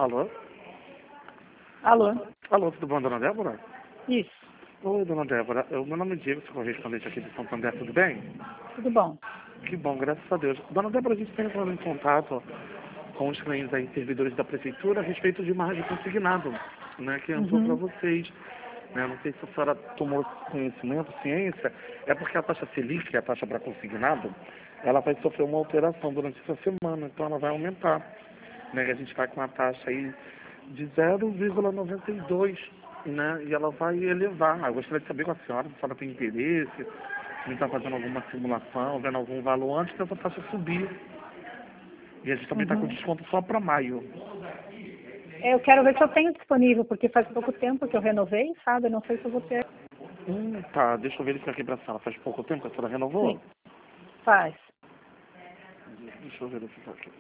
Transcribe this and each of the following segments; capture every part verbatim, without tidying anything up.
Alô? Alô? Alô, tudo bom, dona Débora? Isso, Oi, dona Débora. O meu nome é Diego, sou correspondente aqui de Santander, tudo bem? tudo bom. Que bom, graças a Deus. Dona Débora, a gente está entrando em contato com os clientes aí, servidores da prefeitura, a respeito de uma rádio consignado, né, que entrou para Uhum. vocês. Né, não sei se a senhora tomou conhecimento, ciência, é porque a taxa Selic, que é a taxa para consignado, ela vai sofrer uma alteração durante essa semana, então ela vai aumentar. Né, a gente está com uma taxa aí de zero vírgula noventa e dois, né, e ela vai elevar. Eu gostaria de saber com a senhora, se a senhora tem interesse, se está fazendo alguma simulação, vendo algum valor antes dessa taxa subir. E a gente também está com Uhum. desconto só para maio. Eu quero ver se eu tenho disponível, porque faz pouco tempo que eu renovei, sabe? Eu não sei se eu vou ter. Hum, tá, deixa eu verificar aqui para a senhora. Faz pouco tempo que a senhora renovou? Sim, faz. Deixa eu verificar aqui.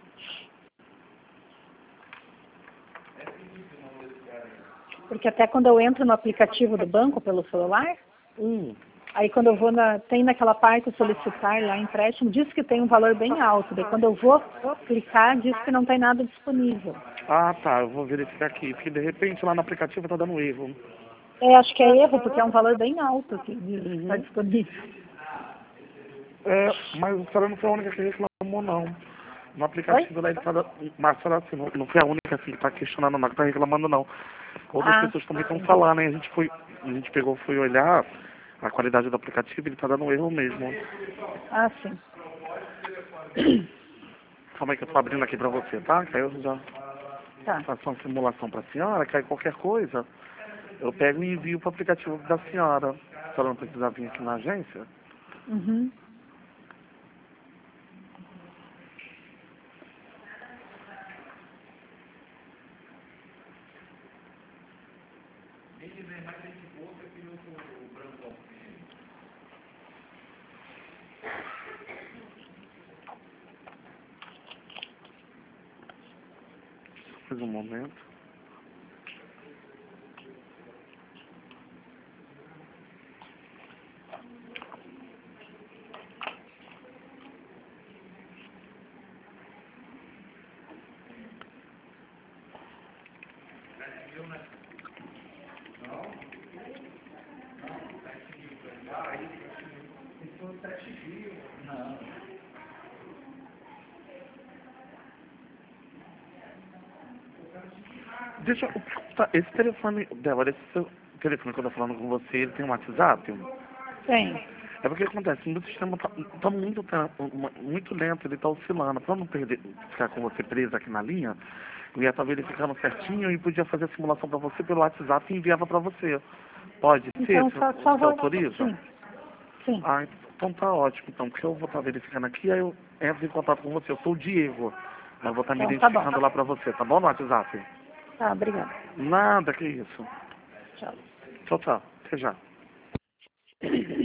Porque até quando eu entro no aplicativo do banco pelo celular, Hum, aí quando eu vou na, tem naquela parte solicitar lá empréstimo, diz que tem um valor bem alto. Daí quando eu vou clicar, diz que não tem nada disponível. ah, tá, eu vou verificar aqui, porque de repente lá no aplicativo tá dando erro. É, acho que é erro, porque é um valor bem alto que diz que está Uhum. disponível. É, mas a senhora não foi a única que reclamou, não. No Oi? aplicativo lá ele tá dando... Mas a senhora, assim, não, não foi a única assim, que tá questionando, não, que tá reclamando, não. Outras Ah, pessoas também estão sim. falando, hein? A gente foi, a gente pegou, foi olhar a qualidade do aplicativo, ele tá dando erro mesmo. Ah, sim. Calma aí que eu tô abrindo aqui pra você, tá? Que aí eu já Tá. faço uma simulação pra senhora, que aí qualquer coisa, eu pego e envio pro aplicativo da senhora. A senhora não precisar vir aqui na agência? Uhum. Faz um momento. Deixa eu perguntar, esse telefone, Débora, esse seu telefone que eu tô falando com você, ele tem um WhatsApp? Tem. É porque acontece, meu sistema tá, tá muito, tá muito lento, ele tá oscilando. Pra não perder, ficar com você presa aqui na linha, eu ia estar verificando certinho e podia fazer a simulação pra você pelo WhatsApp e enviava pra você. Pode ser? Então, Você só, só você vou... autoriza? Sim, sim. Ah, então tá ótimo, então, porque eu vou estar verificando aqui, aí eu entro em contato com você. Eu sou o Diego, mas vou estar me Então, tá bom. identificando lá pra você, tá bom no WhatsApp? Tá, obrigada. Nada, que isso. Tchau. Tchau, tchau. Até já.